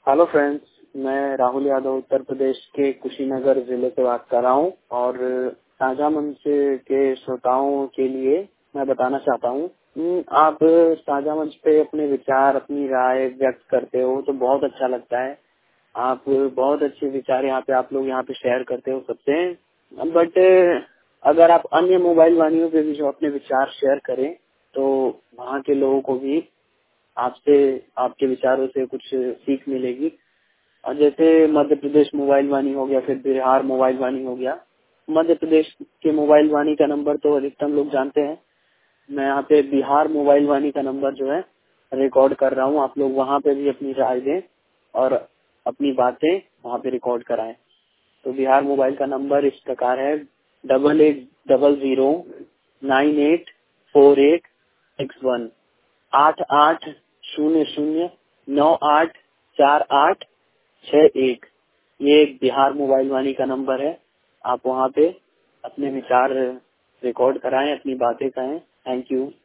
Hello friends, मैं राहुल यादव उत्तर प्रदेश के कुशीनगर जिले से बात कर रहा हूँ और साझा मंच के श्रोताओं के लिए मैं बताना चाहता हूँ। आप साझा मंच पे अपने विचार, अपनी राय व्यक्त करते हो तो बहुत अच्छा लगता है। आप बहुत अच्छे विचार यहाँ पे आप लोग यहाँ पे शेयर करते हो सबसे। बट अगर आप अन्य मोबाइल वानियों पे भी जो अपने विचार शेयर करें तो वहाँ के लोगों को भी आपसे, आपके विचारों से कुछ सीख मिलेगी। और जैसे मध्य प्रदेश मोबाइल वाणी हो गया, फिर बिहार मोबाइल वाणी हो गया। मध्य प्रदेश के मोबाइल वाणी का नंबर तो अधिकतम लोग जानते हैं। मैं यहाँ पे बिहार मोबाइल वाणी का नंबर जो है रिकॉर्ड कर रहा हूँ। आप लोग वहाँ पे भी अपनी राय दें और अपनी बातें वहाँ पे रिकॉर्ड कराएं। तो बिहार मोबाइल का नंबर इस प्रकार है 8800984861 8800984861। ये एक बिहार मोबाइल वाणी का नंबर है। आप वहाँ पे अपने विचार रिकॉर्ड कराएं, अपनी बातें कहें। Thank you.